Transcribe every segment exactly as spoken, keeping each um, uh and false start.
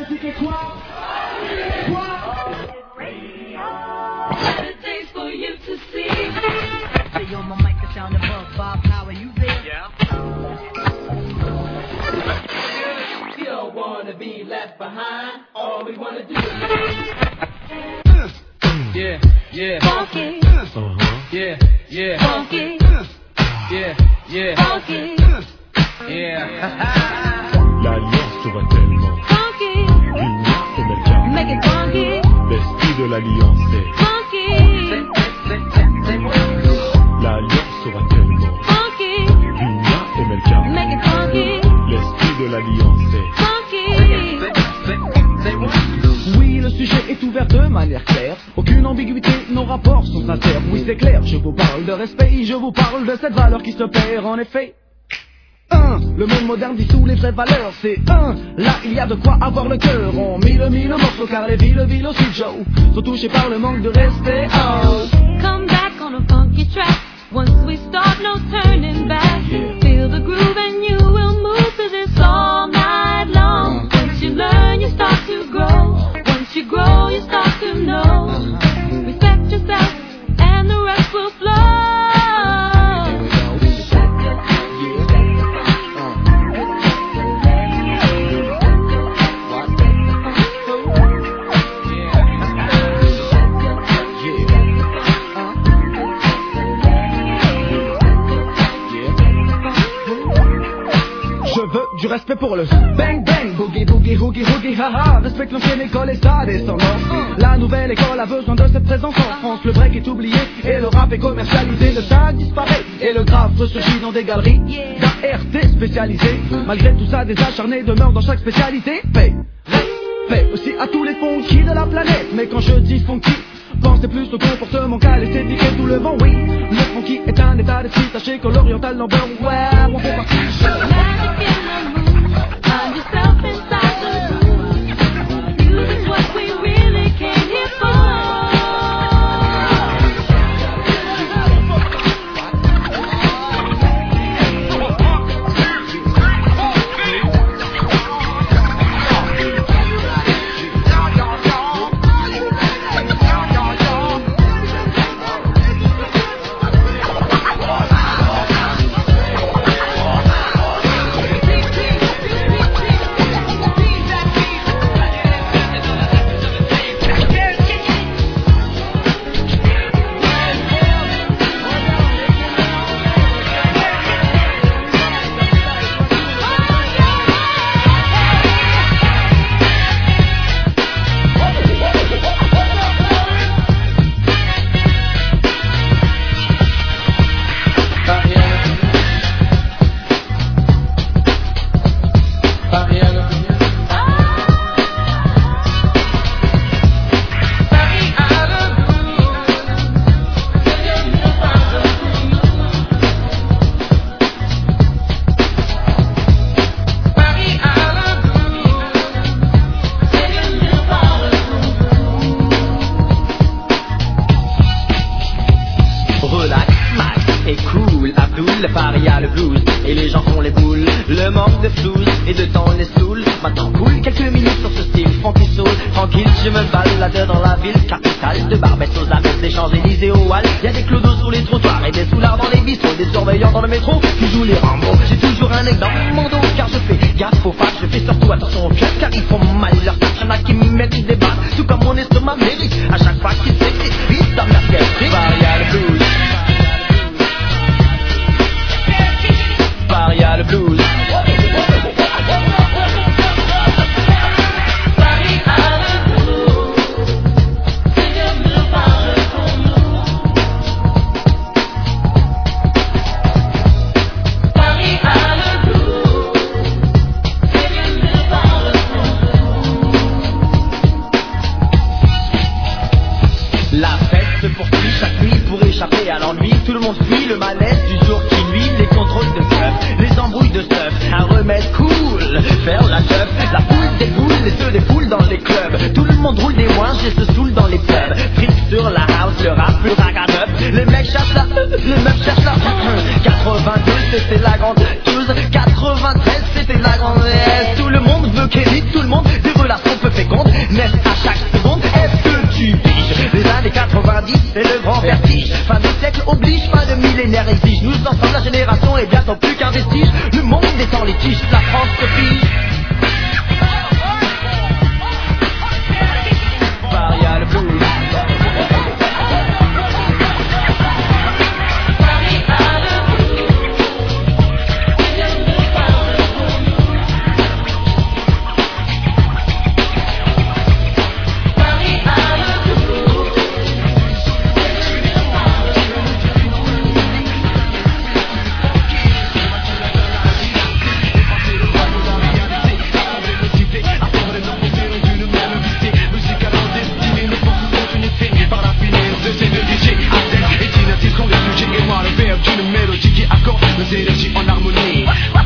tu fais quoi? Quoi? Days for you to see. Say on my mic, the sound above Bob Power, you there? Yeah. You don't wanna be left behind. All we wanna do is yeah, yeah, funky, uh-huh. yeah, yeah, funky, yeah, yeah, funky, yeah. L'alliance te va tellement funky, Vigna et Melka. make it funky, L'esprit de l'alliance c'est funky, L'alliance te va tellement funky, Vigna et Melka. make it funky, L'esprit de l'alliance c'est funky. Oui, le sujet est ouvert de manière claire. Aucune ambiguïté, nos rapports sont sincères. Oui, c'est clair, je vous parle de respect, je vous parle de cette valeur qui se perd en effet. Un, le monde moderne dissout les vraies valeurs. C'est un, là il y a de quoi avoir le cœur. On mille mille morceaux car les villes, villes aussi Joe sont touchés par le manque de respect. Oh. Come back on a funky track. Once we start, no turning back. Yeah. Feel the groove and you will move to this all night long. Once you learn, you start to grow. Once you grow, you start to know. Respect yourself and the rest will flow. Du respect pour le bang bang, boogie boogie hoogie hoogie haha. Respecte l'ancienne école et sa descendance. La nouvelle école a besoin de cette présence en France. Le break est oublié et le rap est commercialisé. Le tag disparaît et le graphe ressurgit dans des galeries d'A R T spécialisées. Malgré tout ça, des acharnés demeurent dans chaque spécialité. Paix, respect aussi à tous les funky de la planète. Mais quand je dis funky, pensez plus au comportement qu'à l'esthétique et tout le vent, oui. Le funky est un état d'esprit, sachez que l'oriental number, ouais, on fait partie. Find yourself inside the groove. Music's what we really came here for. Le Paris a le blues et les gens font les boules. Le manque de flouze et de temps les saoule. Maintenant cool quelques minutes sur ce style funky soul. Tranquille je me balade dans la ville capitale. De Barbès aux Abbesses, des Champs-Élysées au Halles. Y'a des clodos sur les trottoirs et des soulards dans les bistrots. Des surveillants dans le métro qui jouent les Rambo. J'ai toujours un œil dans mon dos car je fais gaffe aux faces. Je fais surtout attention aux pièces car ils font mal leur tâche. Y'en a qui me mettent des balles tout comme mon estomac mérite. À chaque fois qu'ils s'écrivent ta mère qu'elle crie. Paris a le blues. Paris a le blues. Paris a le blues. C'est le bleu parle pour nous. Paris a le blues. C'est le bleu parle pour nous. La fête se poursuit chaque nuit pour échapper à l'ennui. Tout le monde fuit le malaise du jour qui nuit. Les contrôles de keuf, les embrouilles de stuff. Un remède cool, faire la teuf. La foule déboule et se défoule dans les clubs. Tout le monde roule des moins et se saoule dans les pubs. Fric sur la house, le rap, le raga-up. Les mecs cherchent la E, les meufs cherchent la quatre-vingt-deux c'était la grande douze. quatre-vingt-treize c'était la grande S. Tout le monde veut Kelly, tout le monde des relations. est bientôt plus qu'un vestige. Le monde est en litige, la France se fige. Paris a le blues. Énergie en harmonie.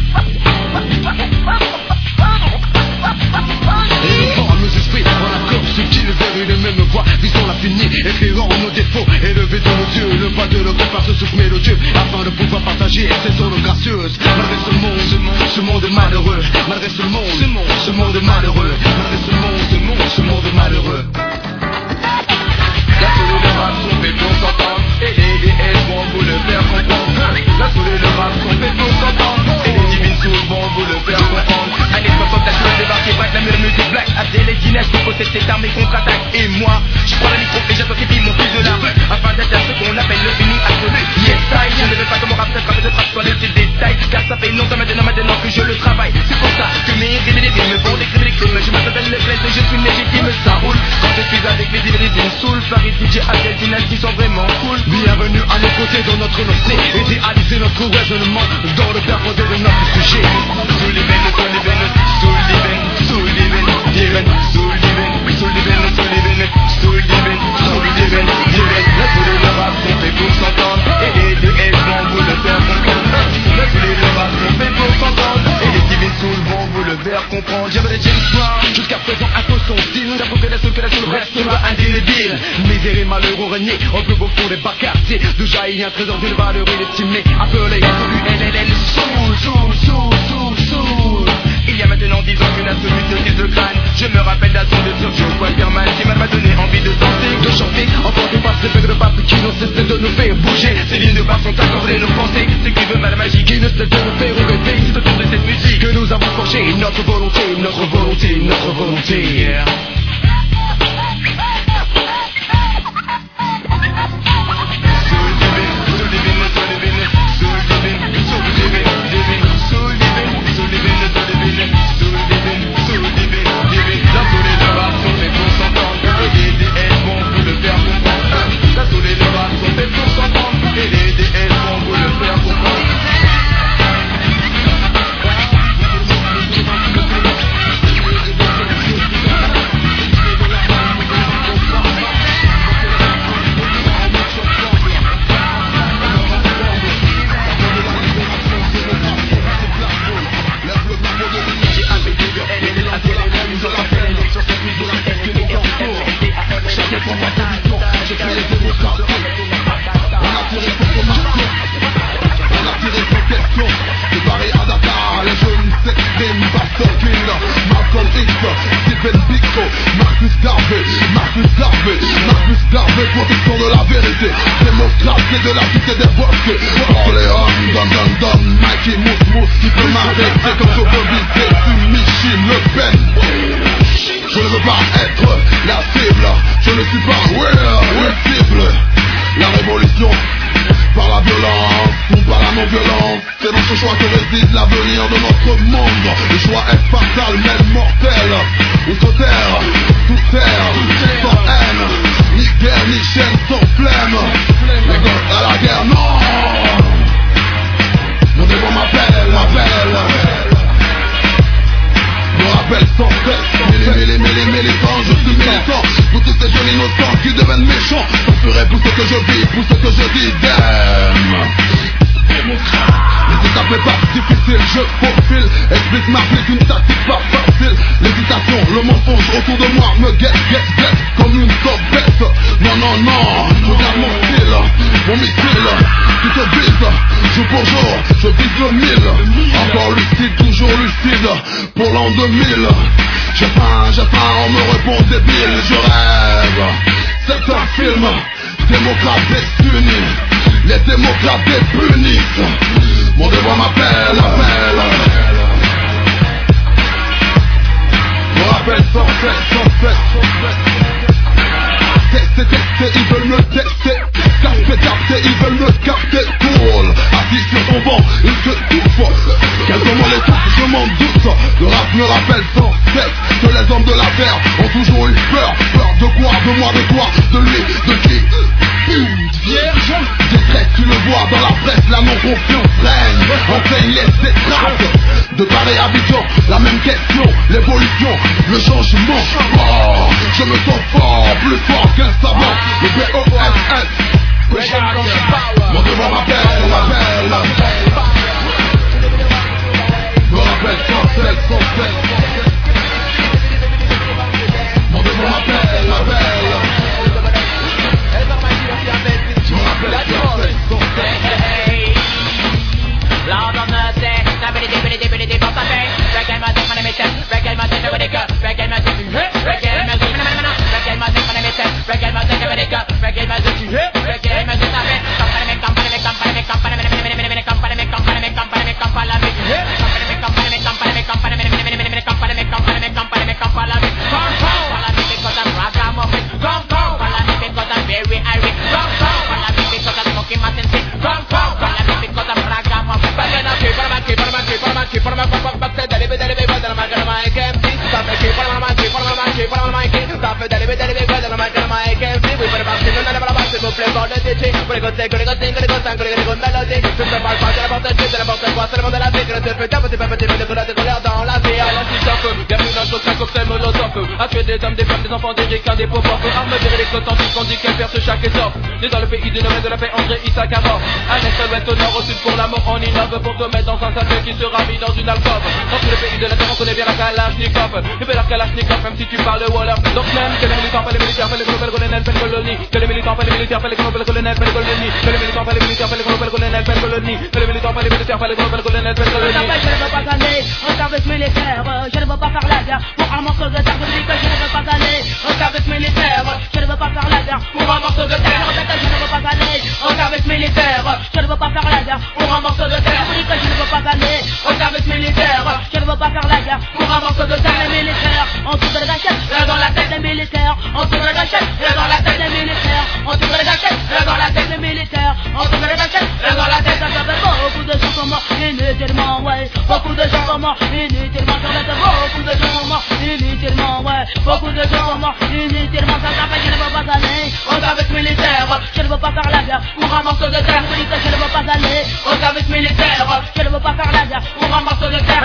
Et le vent nos esprits en accord, subtil vers une même voie. Visons l'infini, éclairant nos défauts, élevés dans nos yeux, le pas de notre part se souffle mélodieux, afin de pouvoir partager ces ondes gracieuses. Malgré ce monde, ce monde, ce monde malheureux, malgré ce monde, ce monde, ce monde malheureux, malgré ce monde, ce monde, ce monde malheureux. La soleil de rap sont faits pour s'entendre, et les D S vont vous le faire comprendre. La soleil de rap sont faits pour s'entendre, et les divines souls vont vous le faire comprendre. Année soixante, la soleil débarquée, braque la mule musique black. Abdel et Guinness, qui possède cette arme et contre-attaque. Et moi, je prends le micro et j'attends qui mon fils de la rue, afin d'être à ce qu'on appelle le fini absolu. Yes, I, je ne veux pas que mon rap se frappe de trappe sur les petits détails, car ça fait longtemps maintenant, maintenant que je le travaille. C'est pour ça que mes rimes et les rimes vont décrire les crimes. Je m'appelle le plaisir, je suis légitime, ça roule. Quand je suis avec les divines souls, Farid, D J, Abdel, Guinness, qui sont vraiment cool. Bienvenue à nos côtés dans notre lancée, idéaliser notre raisonnement dans le perdre de notre sujet. Soul divine, soul divine, soul divine, soul divine, divine, soul divine, soul divine, soul divine, soul divine, soul divine, divine. La soul et le rap sont faits pour s'entendre, et les D S vont vous le faire comprendre. La soul et le rap sont faits pour s'entendre, et les divines souls vont vous le faire comprendre. J'avais les James Brown, jusqu'à présent impose son style. J'avoue que la soul, que la soul restera indélébile. Misère et malheur ont régné au plus beau fond des bas quartiers. D'où jaillit un trésor d'une valeur inestimée, appelé absolu L L L. Soul, soul, soul, soul, soul. Il y a maintenant dix ans que la soul m'utilise le crâne. Je me rappelle d'un son de Sergio Quaterman qui m'a donné envie de danser, de chanter. Enfant de basse, les de basse qui n'ont cessé de nous faire bouger. Ces lignes de basse sont accordées nos pensées. C'est qui veut mal la magie qui ne cesse de nous faire rêver. C'est autour de cette musique que nous avons forgé notre volonté, notre volonté, notre volonté. Yeah. Protection de la vérité, démocratie de la cité des bosques. Orléans, Don Don Don, Mikey Mousse Mousse, qui peut m'arrêter comme je veux viser sur Michine Le Pen. Je ne veux pas être la cible, je ne suis pas ouais, cible. La révolution par la violence ou par la non-violence, c'est dans ce choix que réside l'avenir de notre monde. Le choix est fatal, même mortel. Outre-terre, sous terre, sans haine, ni guerre, ni chaîne, sans flemme. Les gosses à la guerre, non. Mon démon m'appelle, m'appelle. Me rappelle sans cesse, mêlé, mêlé, mêlé, militant, je suis militant. Pour tous ces jeunes innocents qui deviennent méchants, je ferai pour ce que je vis, pour ce que je dis, damn. Les étapes n'est pas difficile, je profile. Explique m'applique une tactique pas facile. L'hésitation, le mensonge autour de moi me guette, guette, guette comme une tempête. Non, non, non, regarde mon style, mon missile qui te vise, jour pour jour, je vise le mille. Encore lucide, toujours lucide, pour l'an deux mille. J'ai faim, j'ai faim, on me répond débile, je rêve. C'est un film, démocrates désunis, les démocrates dépunissent. Mon devoir m'appelle, appelle. Me rappelle sans cesse, sans cesse, sans cesse. Tester, tester, ils veulent me tester. Capter, capter, ils veulent me capter. Cool, assis sur ton banc, ils se touffent. Quels sont les touffes, je m'en doute. Le rap me rappelle sans cesse que les hommes de la terre ont toujours eu peur. Peur de quoi, de moi, de quoi, de lui, de qui. Vierge, détresse, tu le vois dans la presse, la non-confiance règne. Enseigne les étrapes de Paris à Abidjan, la même question, l'évolution, le changement. Oh, je me sens fort, plus fort qu'un savant. Le B O S S, mon devoir m'appelle, m'appelle. Me rappelle sans cesse, sans cesse. Mon devoir m'appelle, m'appelle. Je me rappelle sans cesse, sans cesse. Lord of mercy, nobody did, nobody did, nobody did, but I pay. Reggae music, my name is Ted. Reggae music, nobody go. Reggae music, you hit. Reggae music, no, no, no, no. Reggae music, my name is Ted. Reggae music, nobody go. Reggae music, you hit. Reggae music, I pay. Company me, company me, company me, company me, company me, company me, company me, company me, company me, hit. Company me, company me, company me, company me, company me, company me, company me, company me, company me. Come, come, follow me because I'm ragamuffin. Come, come, follow me because I'm very irate. Come, come, follow me because I'm smoking my sense. Come, come, follow me because I'm ragamuffin. A tuer des hommes, des femmes, des enfants, des ricains, des pauvres, armes, des récoltants, qui font qu'elle perce chaque essor. Né dans le pays du domaine de la paix, André Issacharov. À l'est, à l'ouest, au nord, au sud, pour l'amour, on innove pour te mettre dans un sac qui sera mis dans une alcôve. Dans tous les pays de la terre, on connaît bien la Kalachnikov. Et bien la Kalachnikov, même si tu parles Wolof. Donc même que les militants, pas les militaires, pas les colonels, colonels, pas les colonies. Que les militants, pas les militaires, pas les colonels, colonels, pas les colonies. Que les militants, pas les militaires, pas les colonels, colonels, pas les colonies. Que les militants, pas les militaires, pas les colonels, colonels, pas les colonies. Je ne veux pas aller au service militaire, je ne veux pas faire la guerre pour un morceau de terre. Je dis que je ne veux pas aller au service militaire, je ne veux pas faire la guerre pour un morceau de terre. Je ne veux pas aller au service militaire, je ne veux pas faire la guerre pour un morceau de terre. Je dis que je ne veux pas aller au service militaire, je ne veux pas faire la guerre pour un morceau de terre. Les militaires, on tourne les gâchettes, dans la tête des militaires, on tourne les gâchettes, dans la tête des militaires, on tourne les gâchettes, dans la tête des militaires, on tourne les gâchettes, dans la tête. Ça fait beaucoup de gens comme moi, inutilement, ouais. Beaucoup de gens comme moi, inutilement. Ça fait beaucoup de gens comme moi, inutilement, ouais. Beaucoup de gens comme moi, inutilement. Ça fait que je ne veux pas aller au service militaire, je ne veux pas faire la guerre pour un morceau de terre. Je dis que je ne veux pas aller au service militaire, je ne veux pas faire la guerre pour un morceau de terre.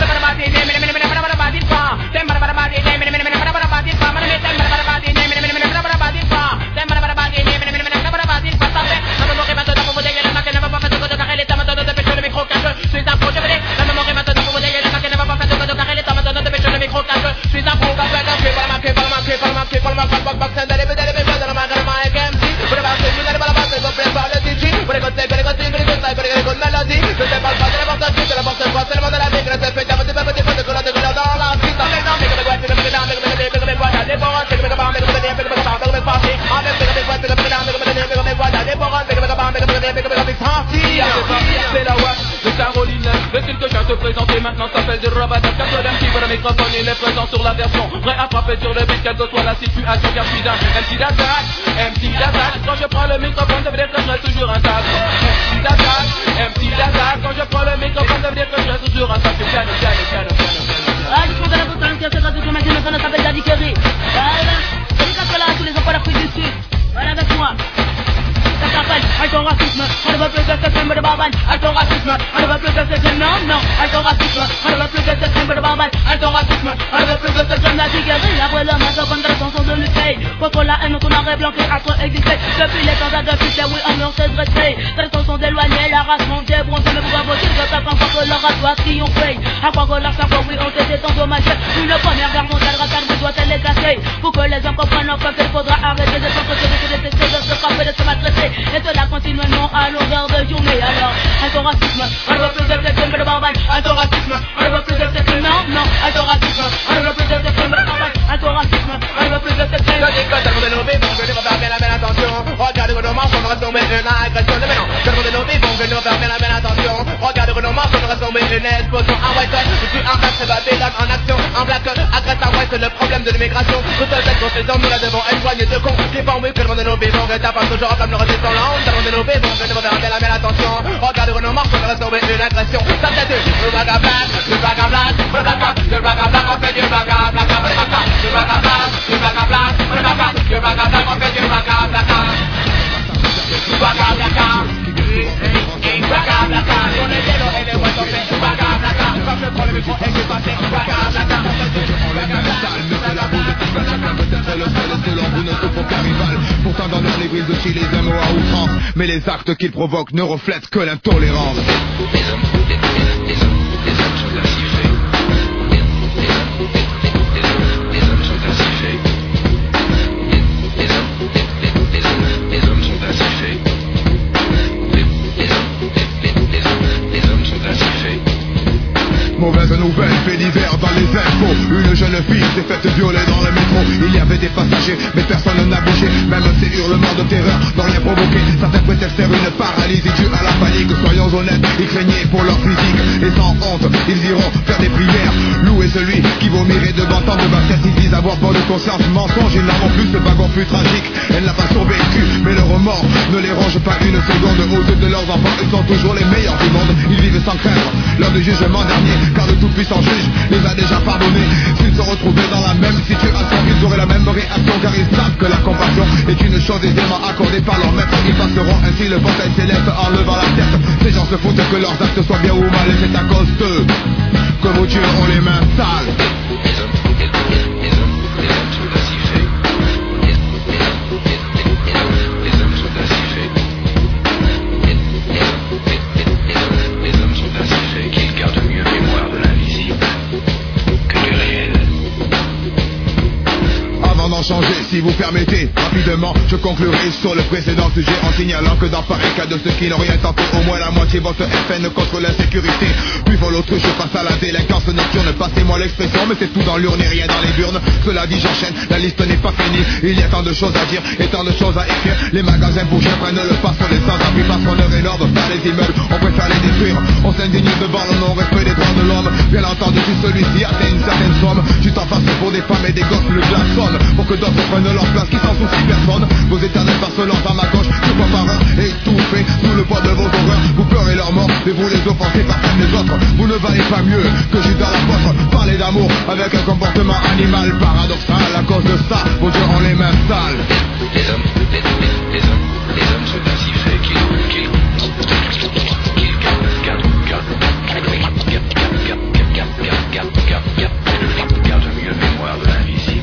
C'est la WAP de Caroline. Le style que je viens te présenter maintenant s'appelle du Robot. Quatre M C pour le microphone, il est présent sur la version. Prêt à frapper sur le beat, quelle que soit la situation, car je suis un M C d'attaque, M C d'attaque. Quand je prends le microphone, ça veut dire que je reste toujours intact. M C d'attaque, M C d'attaque. Quand je prends le microphone, ça veut dire que je reste toujours intact. Piano, piano, piano, piano, piano. Ah, je trouve que la boutonne qui a fait quand tu m'as dit, maintenant ça s'appelle Daddy Kerry. Voilà, c'est les quatre là, tous les enfants d'Afrique du Sud. Voilà avec moi. Ça s'appelle à ton racisme, on ne veut plus de ce crime de barbane. À ton racisme, on ne veut plus de ce crime, non, non. À ton racisme, on ne veut plus de ce crime de barbane. À ton racisme, on ne veut plus de ce crime. Daddy Kerry, après l'homme, à contre la chanson de lutter contre la haine, ton arrêt blanc qui a trop existé. Depuis les temps de Hitler, oui, on leur s'est dressé. Très sont éloignés, la race montée, bronzée, mais pourquoi voter de ta quand que leur race soit triomphée. À quoi que leur savoir, oui, on s'était endommagé. Une première guerre mondiale, ratane, mais doit-elle les casser. Pour que les hommes comprennent leur peuple, il faudra arrêter de s'entretenir, de se détester, de se frapper, de se maltraiter. Et cela continuellement à longueur de journée. Alors, à ton racisme, on ne veut plus de ce crime de barbane. À ton racisme, on ne veut plus de ce crime, non, non. À ton racisme, on ne veut plus de ce crime de barbane. À ton racisme, on ne veut plus de ce crime. Je dis que tout le monde est nos vivants, que nous faire bien la belle attention. Regarde que nos marches, on va tomber une agression de mélange. Tout le monde est nos vivants, que nous faire bien la belle attention. Regarde va tomber une explosion. Un white, depuis un rap, c'est Babylone en action. Un black, agresse un white, c'est le problème de l'immigration. Toute cette confusion, nous la devons éloigner de cons qui font mieux que le monde de nos vivants. Que t'as pas toujours en le rester sans langue. Le monde de nos vivants, que nous devons faire la belle attention. Regarde où nos morceaux, on va tomber une agression. Ça c'est du, le black à black, le black à black, le black à, le black à black, on fait du black à black, le black à, le black à black, le black à black, le black à, le black à black, on fait du black à black. Black à black, black à black, on est yellow et les whites on fait du black à black. Comme je prends le micro et je passe du black à black. Peut-être le seul et selon vous ne se font qu'un rival. Pourtant dans leur l'église de Chili, les mots à outrance. Mais les actes qu'ils provoquent ne reflètent que l'intolérance. Les hommes, les, les, les hommes, les hommes sont ainsi faits. Les, les hommes, les, les, les hommes sont ainsi faits. Les, les hommes, les, les, les hommes, les hommes sont ainsi faits. Les, les hommes, les, les, les hommes, les hommes sont ainsi faits. Mauvaise nouvelle, fait divers dans les infos. Une jeune fille s'est faite violer dans le métro. Il y avait des passagers, mais personne n'a bougé. Même ces hurlements de terreur n'ont rien provoqué. Certains prétextèrent une paralysie due à la panique. Soyons honnêtes, ils craignaient pour leur physique. Et sans honte, ils iront faire des prières. Louer celui qui vomirait devant tant de baskets. Ils disent avoir peur de conscience, mensonge. Ils n'en ont plus, ce wagon fut tragique. Elle n'a pas survécu, mais le remords ne les ronge pas une seconde. Aux yeux de leurs enfants, ils sont toujours les meilleurs du monde. Ils vivent sans craindre l'heure du jugement dernier, car le tout-puissant juge les a déjà pardonnés. S'ils se retrouvaient dans la même situation, ils auraient la même réaction, car ils savent que la compassion est une chose aisément accordée par leur maître. Ils passeront ainsi le portail céleste en levant la tête. Ces gens se foutent que leurs actes soient bien ou mal, et c'est à cause d'eux que vos dieux ont les mains sales. Les hommes, les, les, les hommes, les hommes sont ainsi faits. Les, les hommes, les, les, les hommes, les hommes sont ainsi faits. Les, les hommes, les, les, les hommes, les hommes sont ainsi faits qu'ils gardent mieux mémoire de l'invisible que du réel. Avant d'en changer, si vous permettez, rapidement, je conclurai sur le précédent sujet en signalant que dans pareil cas de ceux qui n'ont rien tenté, au moins la moitié vote F N contre l'insécurité. Puis faut l'autruche face à la délinquance nocturne. Passez-moi l'expression, mais c'est tout dans l'urne et rien dans les burnes. Cela dit, j'enchaîne, la liste n'est pas finie. Il y a tant de choses à dire et tant de choses à écrire. Les magasins bourgeois prennent le pas sur les sans-abri parce qu'on ne rénove pas les immeubles, on préfère les détruire. On s'indigne devant le non-respect des droits de l'homme. Bien entendu, si celui-ci atteint une certaine somme, tu t'en fasses pour des femmes et des gosses, le glaçonne. Pour que d'autres prennent leur place, qui s'en soucie personne. Vos éternels farcelants à ma gauche, deux fois par un, étouffés sous le poids de vos horreurs. Vous pleurez leur mort, mais vous les offensez par celle des autres. Vous ne valez pas mieux que Judas l'apôtre. Parlez d'amour avec un comportement animal paradoxal. À cause de ça, vos dieux ont les mains sales. Les hommes, les, les, les hommes, les hommes sont ainsi faits qu'ils, qu'ils, qu'ils gardent, gardent, gardent, gardent, gardent, gardent, gardent, gardent mieux mémoire de l'invisible.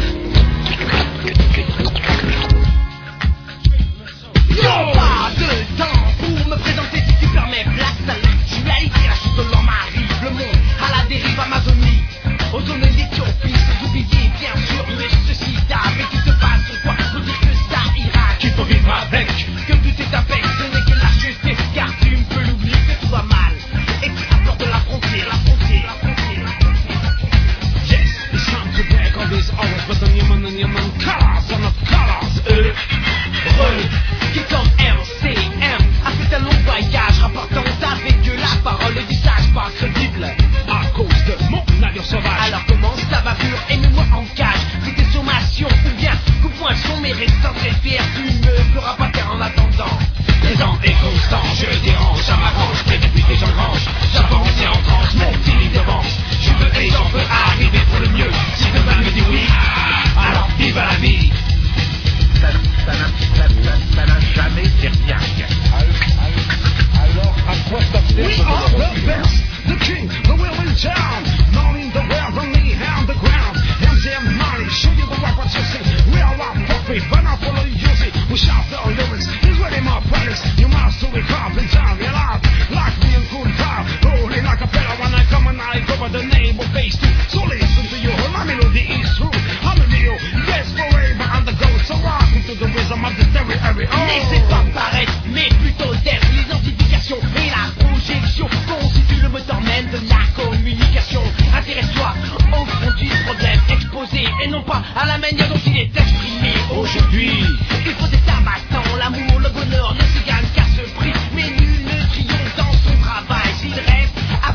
Non, pas de temps pour me présenter si tu permets. Black l'actualité, la chute de l'homme arrive. Le monde à la dérive Amazonie. Aux zones d'Éthiopie, sans oublier bien sûr le sida. Mais qui se passe sur quoi pour dire que ça ira. Qu'il faut vivre avec, que tout est avec. Ce n'est que la justice, car tu ne peux l'oublier que tout va mal. Et qui apporte la frontière, la frontière, la frontière. Yes, it's time to break all these hours, but the human and human colors are not colors. Euh, re, qui comme M C M a fait un long voyage, rapportant avec Dieu la parole du sage pas crédible. À cause de mon navire sauvage. Alors comment ça va pur et mets-moi en cage. C'était sommation ou bien coupe-moi son mérite sans très fier. Tu ne feras pas taire en attendant. Présent et constant, je dérange, à m'arrange, mais depuis que j'engrange, j'avance et en tranche, mon feeling de manche. Je veux et j'en veux arriver pour le mieux. Si demain me dit oui, alors vive la vie. Ça n'a jamais servi à rien. Alors à quoi ça sert? We are the best, the king, the will in town. Not in the world, only on the ground. M C M money, show you the right what you see. We are our puppy, but not follow you see. We shout the lyrics, he's ready my products. You must do it up in time, you're out. Like me and cool power, rolling like a fella when I come and I cover the name of bass too. So listen to you, my melody is true. I'm a Leo, yes forever on the go. So rock into the rhythm of the stereo. Laissez pas paraître, mais plutôt d'être l'identification et la projection constitue le moteur même de la communication. Intéresse-toi au fond du problème exposé et non pas à la manière dont il est exprimé aujourd'hui. Il faut des tabattants, l'amour, le bonheur ne se gagne qu'à ce prix. Mais nul ne triomphe dans son travail s'il reste à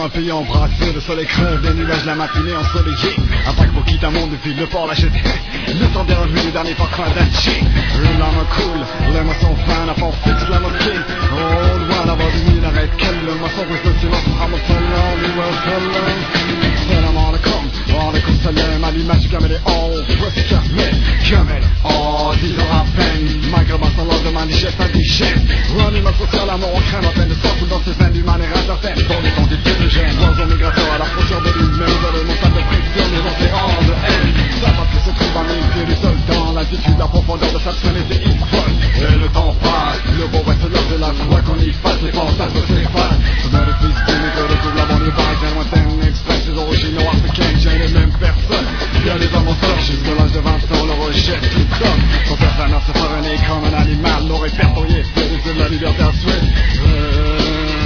un pays embrassé, le soleil crève, des nuages la matinée ensoleillée. Attaque pour quitter un monde depuis le port l'acheter. Le temps des revues, le dernier parfum d'Alger. Le lame coule, les mots sont fins, la porte fixe la mosquée. Oh, loin là-bas du minaret, quel le maçon brise le silence. Muhammad sallam, wa sallam. Salam alaikum, wa alaikum salam. À l'image du caméléon, voici Kamel, Kamel. Oh, dix ans à peine, malgré ma sans lendemain, digeste indigène. Reanima social, la mort en crème, à peine de sang coule dans ses veines, l'humain est rage à peine. Dans les temps des dieux de gêne, oiseaux migrateurs à la frontière de l'humain, dans les montagnes de pression, les océans de haine. Ça va plus se trouve à mille pieds du sol dans l'altitude, la profondeur de chaque semaine était une folle. Et le temps passe, le beau reste l'heure de la foi qu'on y fasse, les fantasmes s'effacent. Je mets le fils d'immigré, retrouve la banlieue parisienne lointaine, express, les originaux africains, j'ai les mêmes personnes. Bien les avanceurs, jusqu'à l'âge de vingt ans, le rejette tout comme. Son père sa mère se revenait comme un animal, non répertorié, c'est les yeux de la liberté à souhait. Euh...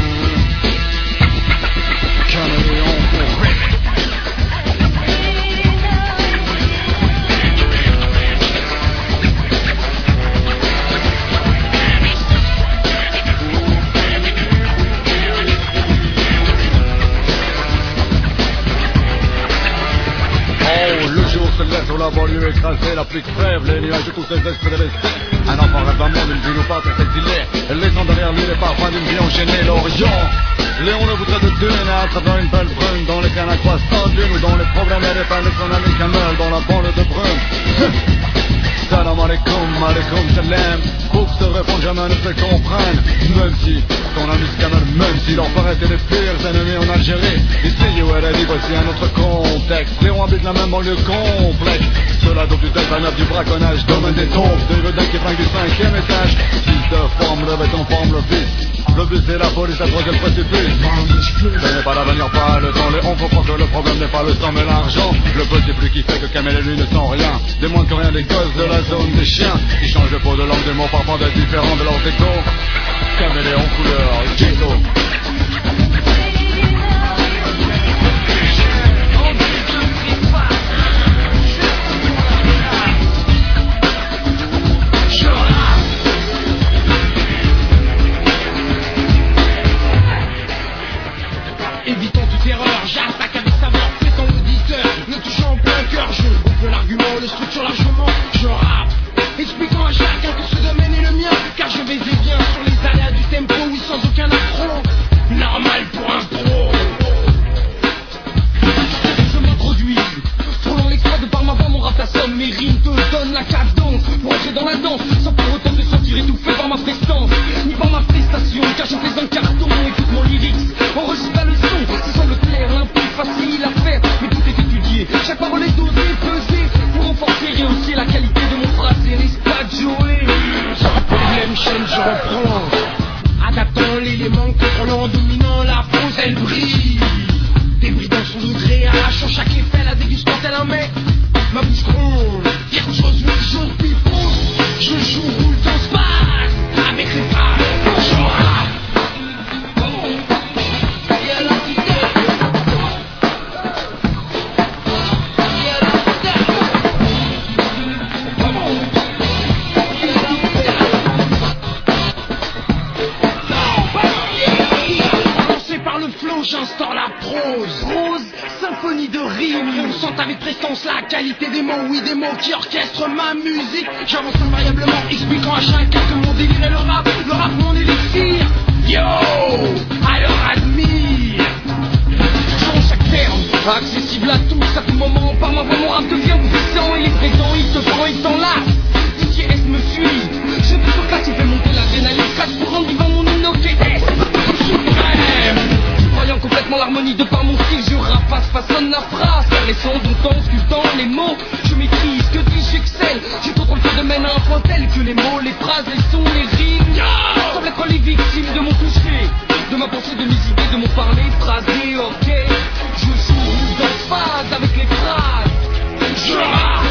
Caméléon pour rip. Sur la banlieue écrasée, la pluie crève, les nuages de tous ces esprits délaissés. Un enfant rêve d'un monde, une vie nous passe et s'exiler. Laissant derrière lui les parfums d'une vie enchaînée, l'Orient. Léon le voudrait de dune à travers une belle brune, dans les cannes à croissant d'une ou dans les problèmes et les peines de son ami Kamel, dans la banlieue de Brune. Salam alaikum, alaikum salam. Pour se répondre jamais ne se comprennent. Même si ton ami Kamel, même si leur paraît les pires ennemis en Algérie. Ici où elle a dit voici un autre contexte. Léon habite la même banlieue complexe. Cela donc du delta neuf du braconnage, domaine des tombes, des vedins qui fringuent du cinquième étage. Fils de forme, le béton forme le vice. Le but c'est la police, la drogue et le précipice. Ce n'est pas l'avenir, pas le temps. Léon comprend que le problème n'est pas le sang mais l'argent. Le petit plus qui fait que Kamel et lui ne sont rien. Des moins que rien des gosses de la zone des chiens qui changent de peau, de langue, des mots parfois d'être différents de leurs échos. Caméléon couleur, Jingo. Évitant toute erreur, j'attaque avec saveur, pétant l'auditeur, le touchant en plein cœur, je gonfle l'argument, le structure largement, je rappe, expliquant à chacun que ce domaine est le mien, car je vais et viens sur les aléas du tempo, oui sans aucun accro, normal pour un pro. Je m'introduis, frôlant l'extra de par ma voix, mon rap assomme, mes rimes te donnent la cadence, pour entrer dans la danse, sans pour autant me sentir étouffé par ma prestance, ni par ma prestation, car je fais un carton, écoute mon lyrics, enregistre la leçon. Ce semble clair, limpide, facile à faire, mais tout est étudié. Chaque parole est dosée, pesée, pour renforcer et hausser la qualité de mon phrasé. N'est-ce pas Joey? Sans problème, chaîne, je reprends. Adaptant l'élément, contrôlant, dominant la pose, elle brille. Débris dans son degré, arrachant chaque effet, la dégustant elle un mec. Ma bouche gronde, quelque chose me joue, puis fonce. Je joue, roule, danse, passe, avec les phrases, je rappe. J'instaure la prose, prose, symphonie de rimes. On sent avec prestance la qualité des mots, oui des mots qui orchestrent ma musique. J'avance invariablement, expliquant à chacun que mon délire est le rap, le rap mon élixir. Yo, alors admire. Dans chaque terme, accessible à tous, à tout moment, par ma voix mon rap devient puissant. Il est présent, il te prend, il t'enlace. D J S me fuit, je te surclasse, il fait monter l'adrénaline. Crash pour rendre vivant mon Uno T S suprême. Croyant complètement l'harmonie de par mon style, je rapace, façonne la phrase. Car les sons d'autant, sculptant les mots, je maîtrise, que dis-je, j'excelle. J'ai trop trop le fait de mener un point tel que les mots, les phrases, les sons, les rimes semblent être les victimes de mon toucher, de ma pensée, de mes idées, de mon parler, phrasé, ok. Je joue dans phase avec les phrases, je rappe.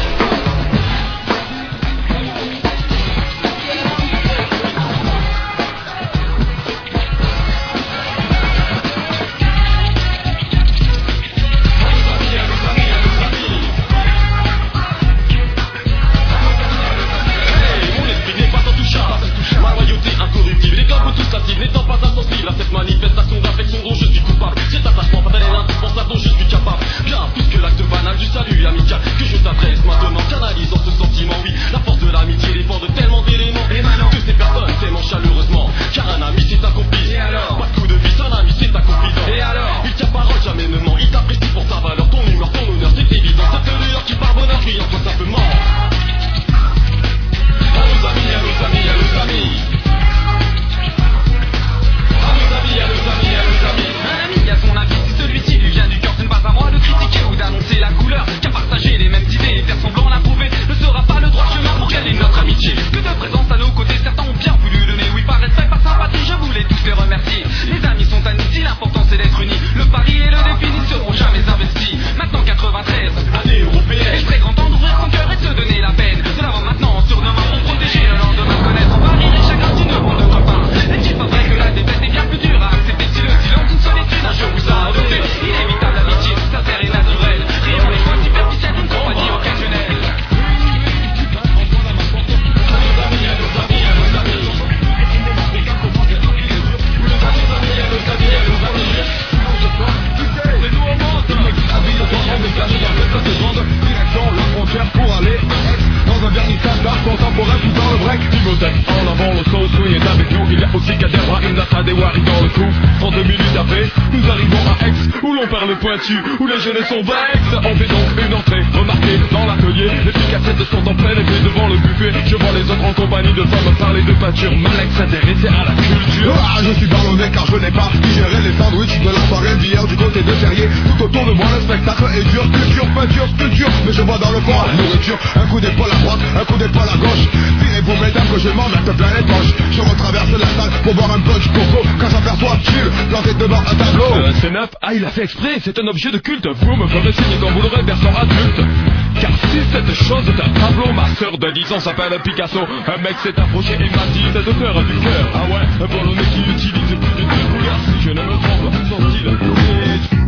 perles pointues où les jeunes sont vex. On fait donc une entrée remarquée dans l'atelier. Les filles cassettes sont en pleine épée devant le buffet. Je vois les autres en compagnie de femmes parler de peinture. Malex s'intéresser à la culture. Ah, je suis ballonné car je n'ai pas digéré les sandwichs de la soirée d'hier du côté de Terrier. Tout autour de moi le spectacle est dur. Culture, peinture, sculpture. Mais je vois dans le fond la nourriture. Un coup d'épaule à droite, un coup d'épaule à gauche. Tirez-vous mesdames que je m'en mette plein les poches. Je retraverse la salle pour boire un punch coco. Quand j'aperçois chill, planté devant un tableau. Euh, c'est neuf. Ah, il a fait exprès, c'est un objet de culte. Vous me ferez signe quand vous l'aurez version adulte. Car si cette chose est un tableau, ma sœur de dix ans s'appelle Picasso. Un mec s'est approché et m'a dit cette fleur du cœur. Ah ouais, un polonais qui utilise plus de deux couleurs. Si je ne me trompe, son style est...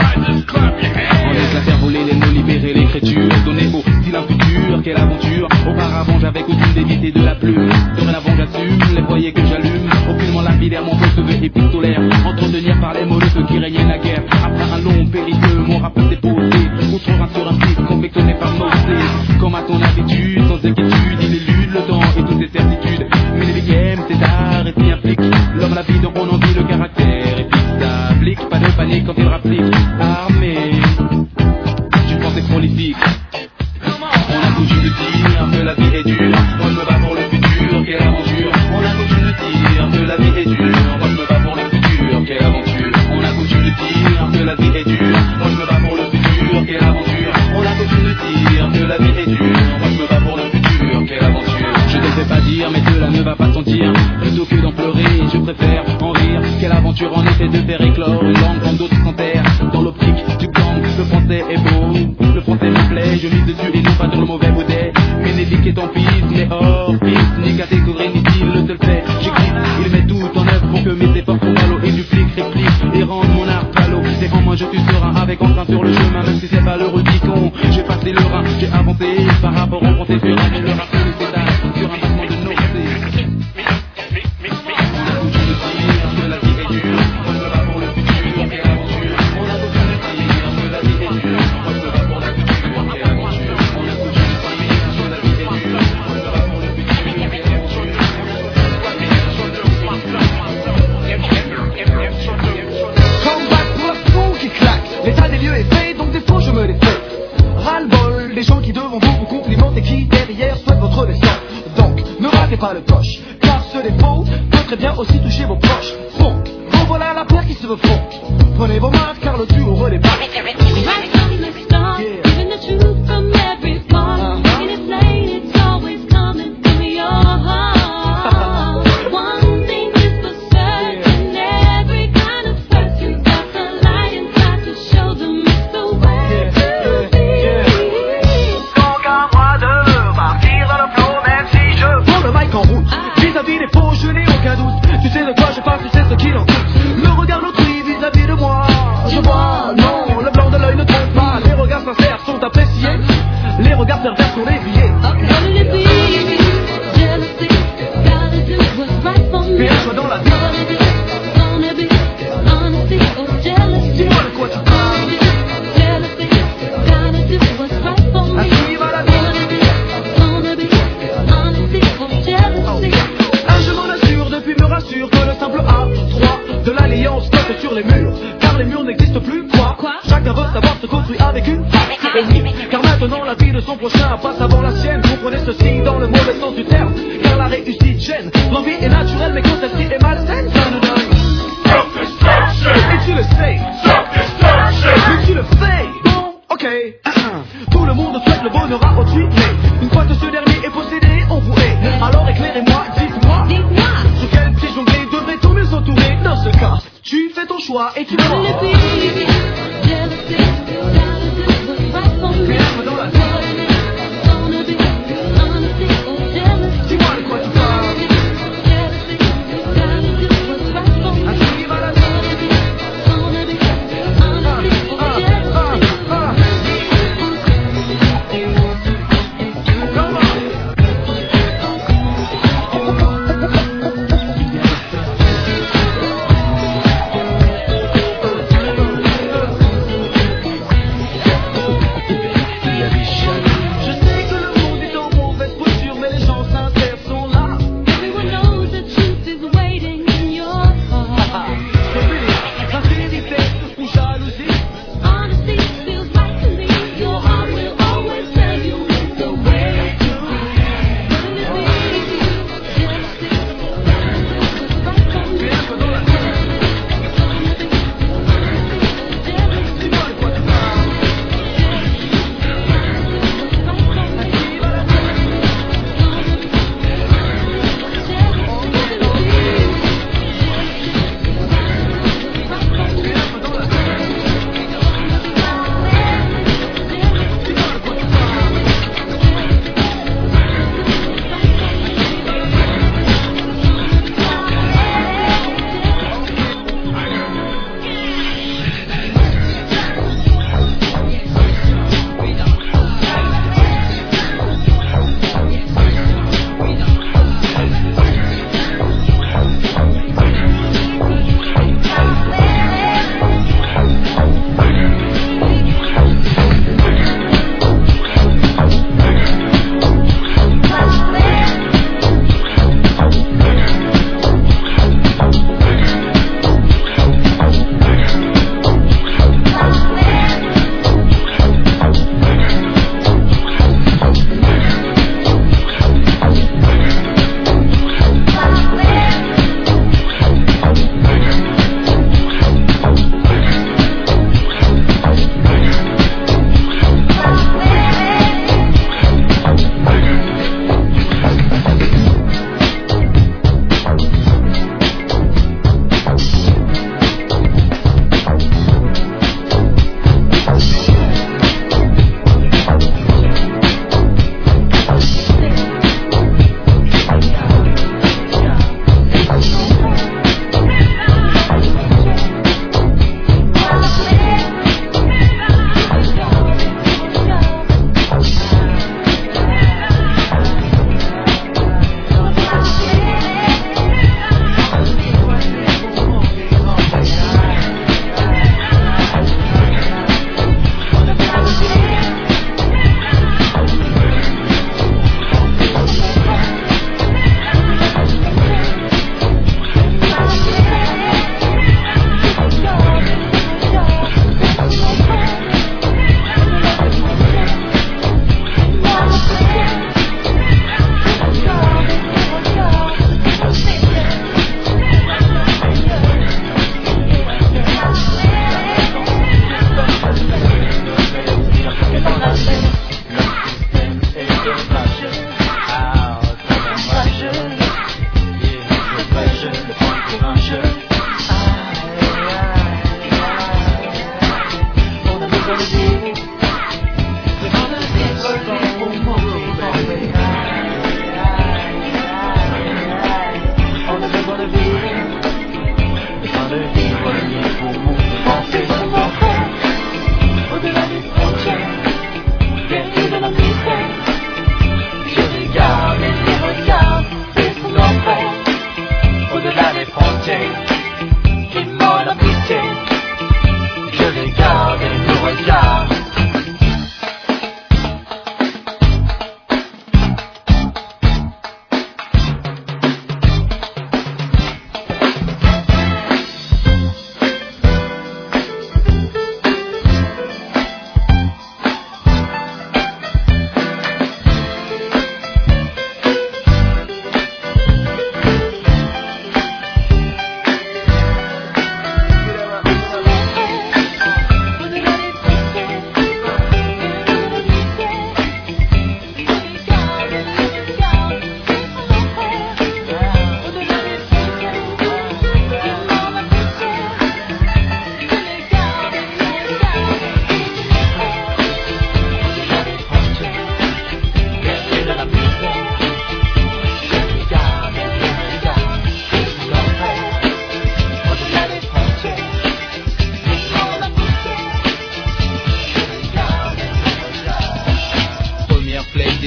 On laisse la faire voler les mots, libérer l'écriture, donner au style un futur, quelle aventure. Auparavant j'avais coutume d'éviter de la plume. Dorénavant j'assume les foyers que j'allume. Aucunement lapidaire, mon feu se veut épistolaire. Entretenir par les mots le feu qui régnait naguère. Après un long périple, mon rap s'est posé. Outre un sur un flic confectionné par Mosé. Comme à ton habitude, sans inquiétude, il élude le temps et toutes ses certitudes. Mais les game, c'est art et s'y implique. L'homme, la vie, donc on en dit le caractère. Et puis ça applique, pas de panique quand il rapplique. Armé, tu penses être prolifique. On a coutume de dire que la vie est dure. Moi je me bats pour le futur, quelle aventure. On a coutume de dire que la vie est dure. Moi je me bats pour le futur, quelle aventure. On a coutume de dire que la vie est dure. Moi je me bats pour le futur, quelle aventure. On a coutume de dire que la vie est dure. Moi je me bats pour le futur, quelle aventure. Je ne sais pas dire, mais cela ne va pas sentir. Plutôt que d'en pleurer, je préfère en rire. Quelle aventure en effet de faire éclore une langue quand d'autres s'enterrent. Dans l'optique du gang, le français est beau. Le français me plaît, je mise dessus et non pas sur le mauvais baudet. Ménélique est en piste, mais hors piste. Ni catégorie ni style, le seul fait. J'écris, il met tout en œuvre pour que mes efforts soient ballot. Et duplique, réplique et rende mon art palo. C'est en moi je tue serein avec entrain sur le chemin. Même si c'est pas le Rubicon, j'ai passé le rein. J'ai avancé par rapport au français sur un. Mais le rap c'est l'étage sur un battement de nos pensées. L'état des lieux est fait, donc des faux je me les fais. Ras-le-bol, des gens qui devant vous vous complimentent et qui derrière souhaitent votre destin. Donc, ne ratez pas le coche, car ce défaut peut très bien aussi toucher vos proches. Funk, bon voilà la paire qui se veut funk. Prenez vos marques car le duo redébarque. Vis-à-vis des faux, je n'ai aucun doute. Tu sais de quoi je parle, tu sais ce qu'il en coûte. Le regard d'autrui vis-à-vis de moi. Je vois, non, le blanc de l'œil ne trompe pas. Les regards sincères sont appréciés. Les regards pervers sont déviés. Mais un choix dans la vie. Dis-moi de quoi tu parles. Ainsi va la vie. Je m'en assure depuis me rassure que le simple A trois de l'alliance cote sur les murs. Car les murs n'existent plus, quoi, quoi chacun veut savoir se construit avec une famille. Car maintenant la vie de son prochain passe avant la sienne. Comprenez ceci dans le mauvais sens du terme. Car la réussite gêne. L'envie est naturelle mais quand celle-ci est malsaine, ça nous donne et tu le sais. Mais tu le fais. Bon, ok. Tout le monde souhaite le bonheur à autrui, mais une fois que ce dernier est possédé, on vous hait. Alors éclairez-moi, dites-moi, sur quel pied jongler devrait tout mieux s'entourer. Dans ce cas, tu fais ton choix et tu vois. Dans la vie. Dis-moi de quoi tu parles. Ainsi va la vie.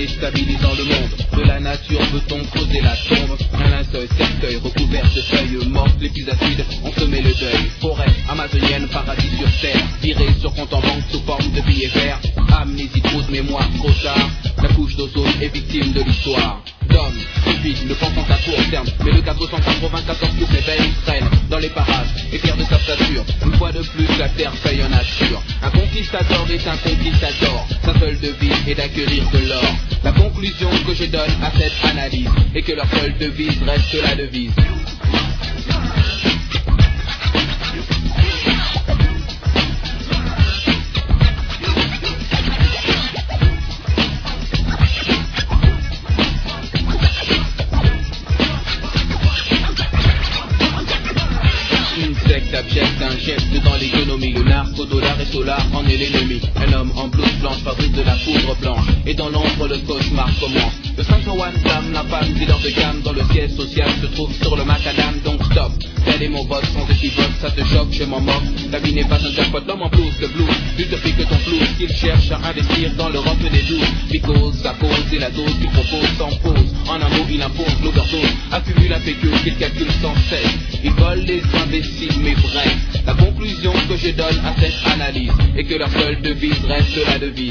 déstabilisant le monde. De la nature peut-on creuser la tombe? Un linceul, cercueil recouvert de feuilles mortes, les plus acides ont semé le deuil. Forêt amazonienne, paradis sur terre, viré sur compte en banque sous forme de billets verts. Amnésie, trop de mémoire, trop tard. La couche d'ozone est victime de l'histoire. D'hommes, stupides, ne pensant qu'à court terme. Mais le quatre cent quatre-vingt-quatorze toutes les veilles traînent dans les parages et fiers de sa stature. Une fois de plus, la terre paye en nature. Un conquistador est un conquistador. Sa seule devise est d'acquérir de l'or. La conclusion que je donne à cette analyse est que leur seule devise reste la devise. Abject, injecte dans l'économie. Le narco, dollar et solar en est l'ennemi. Un homme en blouse blanche fabrique de la poudre blanche. Et dans l'ombre le cauchemar commence. Le cinq cent un flamme, la femme dealer de gamme. Dans le siège social se trouve sur le macadam. Donc stop, tel est mon boss, sans équivoque. Ça te choque, je m'en moque. La vie n'est pas un jackpot, l'homme en blouse, le blues. Plus te pique que ton flou, qu'il cherche à investir dans l'Europe des douze. Because sa cause et la dose qu'il propose sans pause. En un mot, il impose l'overdose. Accumule un pécule qu'il calcule sans cesse. Il vole les imbéciles, mais bref. La conclusion que je donne à cette analyse est que leur seule devise reste la devise.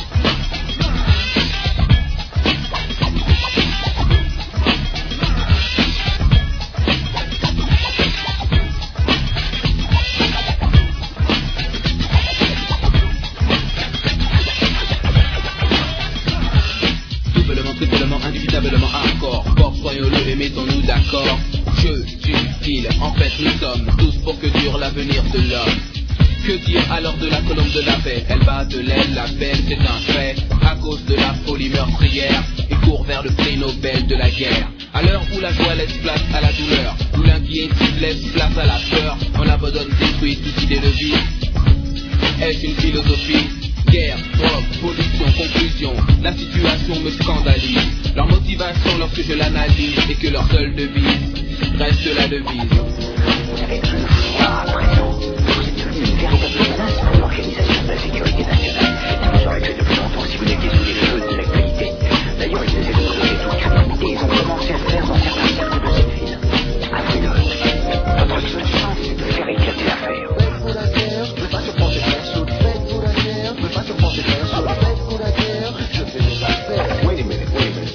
Doublement, triplement, indubitablement hardcore. Fort, soyons-le et mettons-nous d'accord. Je, tu, il, en fait nous sommes tous pour que dure l'avenir de l'homme. Que dire alors de la colombe de la paix? Elle bat de l'aile, la peine c'est un fait. À cause de la folie meurtrière, et court vers le prix Nobel de la guerre. À l'heure où la joie laisse place à la douleur, où l'inquiétude laisse place à la peur, on abandonne, détruit toute idée de vie. Est-ce une philosophie? Guerre, drogue, pollution, conclusion, la situation me scandalise. Leur motivation lorsque je l'analyse est que leur seule devise reste la devise. Vous avez vu à présent, vous êtes devenu une véritable menace pour l'organisation de la sécurité nationale. Ça vous aurait fait depuis longtemps si vous n'étiez sous les feux de l'actualité. D'ailleurs, ils essaient de vous donner toute crédibilité. Ils ont commencé à le faire dans certains cercles de cette ville. À Fridol, votre seule chance, c'est de faire éclater l'affaire. Faites-vous la guerre, je veux pas surprendre les frères chauds. Faites-vous la guerre, je veux pas surprendre les frères chauds. Faites-vous la guerre, je fais des affaires. Wait a minute, wait a minute.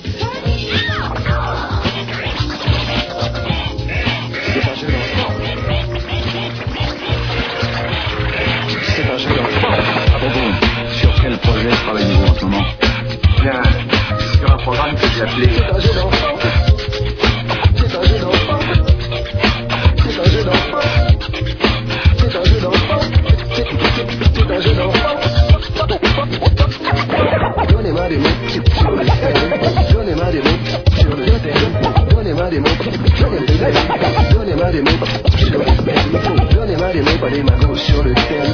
C'est un jeu d'enfant. C'est un jeu d'enfant. Ah bon, bon. Sur quel projet travaillez-vous en ce moment? Bien, sur un programme que j'ai appelé... C'est un jeu d'enfant. C'est un jeu d'enfant. C'est un jeu d'enfant. C'est un jeu d'enfant. C'est un jeu d'enfant. Donnez-moi des mots sur le thème. Donnez-moi des mots sur le thème. Donnez-moi des mots. Donnez-moi des mots sur le thème. Donnez-moi des mots, pas des magots sur le thème.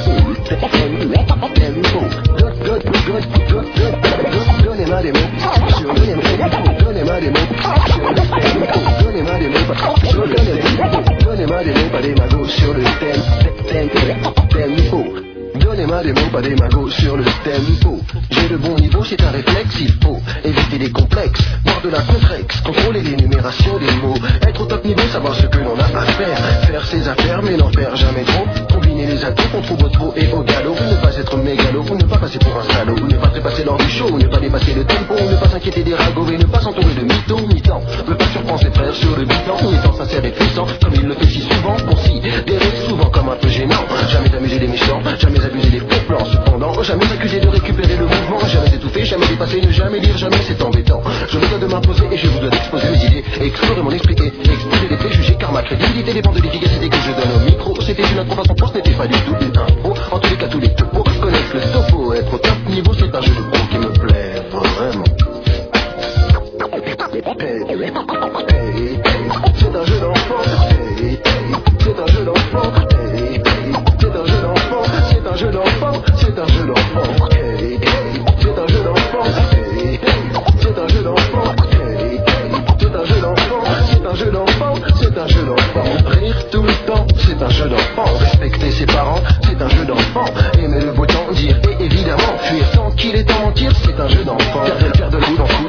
Donnez-moi des mots sur le thème. Donnez-moi des mots sur le thème. Donnez-moi des mots sur le thème. Donnez-moi des mots, pas des magots sur le thème. Tempo. Donnez-moi des mots, pas des magots sur le tempo. J'ai le bon niveau, c'est un réflexe, il faut éviter les complexes, boire de la contrex, contrôler l'énumération des mots, être au top niveau, savoir ce que l'on a à faire, faire ses affaires mais n'en faire jamais trop, combiner les atouts qu'on trouve au trot et au galop, ne pas être mégalo, ou ne pas passer pour un salaud, ou ne pas dépasser l'heure du show, ou ne pas dépasser le tempo, ou ne pas s'inquiéter des ragots et ne pas s'entourer de mythos, mi-temps, veut pas surprendre ses frères sur le bilan, en étant sincère et puissant, comme il le fait si souvent, considéré souvent comme un peu gênant, jamais amuser les méchants, jamais abuser des faux plans, cependant, jamais s'accuser de récupérer le mouvement, jamais étouffer, jamais dépasser, ne jamais lire, jamais c'est embêtant. Je me dois de m'imposer et je vous dois d'exposer mes idées, explorer mon esprit et exposer les préjugés, car ma crédibilité dépend de l'efficacité que je donne au micro. C'était une approbation pour ce n'était pas du tout une info. En tous les cas, tous les topos, connaître le topo, être au top niveau, c'est un jeu de pro qui me plaît vraiment. C'est un jeu d'enfant. C'est un jeu d'enfant. C'est un jeu d'enfant. C'est un jeu d'enfant. C'est un jeu d'enfant. C'est un jeu d'enfant. C'est un jeu d'enfant. C'est un jeu d'enfant. C'est un jeu d'enfant. C'est un jeu d'enfant. Rire tout le temps, c'est un jeu d'enfant. Respecter ses parents, c'est un jeu d'enfant. Aimer le beau temps, dire et évidemment fuir tant qu'il est en mentir, c'est un jeu d'enfant. Faire de le bout d'en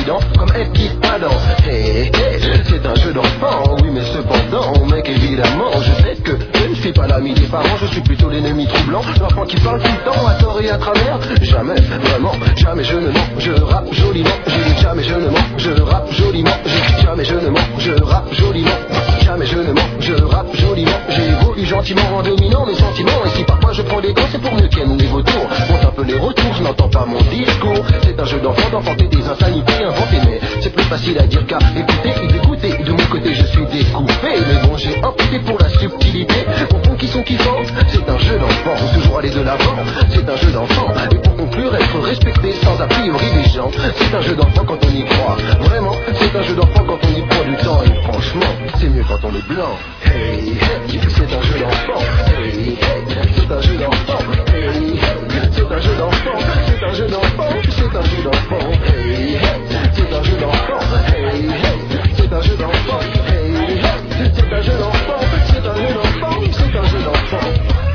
évident comme être qui Adam. Hey, hey, c'est un jeu d'enfant, oui mais cependant, mec évidemment, je sais que je ne suis pas l'ami des parents, je suis plutôt l'ennemi troublant, l'enfant qui parle tout le temps à tort et à travers. Jamais, vraiment, jamais je ne mens, je rappe joliment, je dis jamais je ne mens, je rappe joliment, je dis jamais je ne mens, je rappe joliment, jamais je ne mens, je rappe joliment, j'évolue gentiment en dominant mes sentiments, et si parfois je prends des gants, c'est pour mieux qu'aiment les vautours, monte un peu les retours, je n'entends pas mon discours, c'est un jeu d'enfant d'enfanter des insanités inventées, mais c'est plus facile à dire qu'à écouter et d'écouter, de mon côté je suis découpé, mais bon j'ai opté pour la subtilité, pour fond qui sont kiffants, c'est un jeu d'enfant, faut toujours aller de l'avant, c'est un jeu d'enfant, et pour conclure être respecté sans a priori des gens, c'est un jeu d'enfant quand on y croit, vraiment, c'est un jeu d'enfant quand on y prend du temps, et franchement, c'est mieux quand on est blanc, hey, hey, c'est un jeu d'enfant, hey, hey, c'est un jeu d'enfant, hey, hey, c'est un jeu d'enfant, c'est un jeu d'enfant, c'est un jeu d'enfant, hey, hey, c'est un jeu d'enfant, hey, hey, c'est un jeu d'enfant, hey, hey, c'est un jeu d'enfant, c'est un jeu d'enfant, c'est un jeu d'enfant.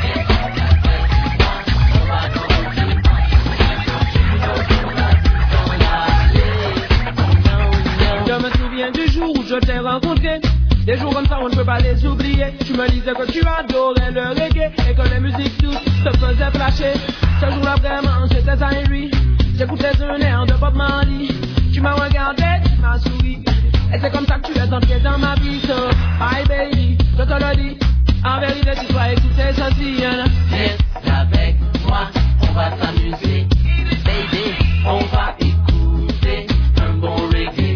Je me souviens du jour où je t'ai rencontré. Des jours comme ça on ne peut pas les oublier. Tu me disais que tu adorais le reggae et que les musiques douces te faisaient flasher. Ce jour-là vraiment j'étais avec lui. J'écoutais un air de Bob Marley. Tu m'as regardé, tu m'as souri. Et c'est comme ça que tu es entré dans ma vie. So, bye baby, je te le dis. En vérité tu dois écouter ceci. Viens avec moi, on va s'amuser. Baby, on va écouter un bon reggae.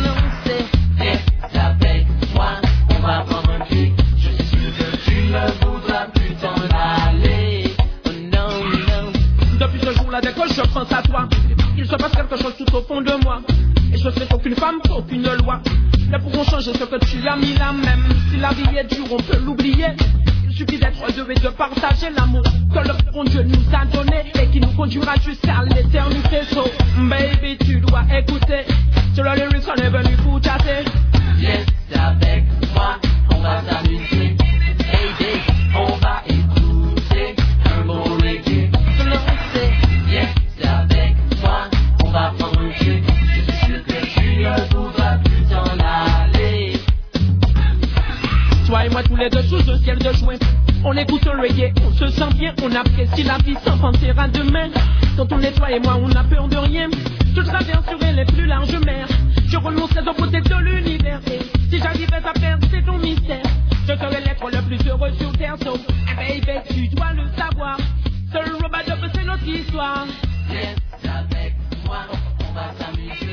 Viens avec moi, on va prendre un pied. Je suis sûr que tu ne voudras plus t'en aller. Oh non, non. Depuis ce jour-là, dès que je pense à toi, il se passe quelque chose tout au fond de moi. Et je sais qu'aucune femme, aucune loi ne pourront changer ce que tu as mis là. Même si la vie est dure, on peut l'oublier. Il suffit d'être deux et de partager l'amour que le bon Dieu nous a donné et qui nous conduira jusqu'à l'éternité. So, baby, tu dois écouter. Sur le lyrics, on est venu pour chasser. Viens avec moi, on va s'amuser. Baby, on va écouter un bon reggae. Viens avec moi, on va prendre un jeu. Je suis sûr que tu ne voudras plus t'en aller. Toi et moi tous les deux sous un ciel de juin. On écoute le reggae, on se sent bien, on apprécie la vie sans penser à demain. Quand on est toi et moi, on n'a peur de rien. Je traverse sur les plus larges mers. Je renoncerai aux beautés de l'univers. Et si j'arrivais à percer ton mystère, je serais l'être le plus heureux sur terre. So, hey baby, tu dois le savoir. Seul Robadop, c'est notre histoire. Viens avec moi, on va s'amuser.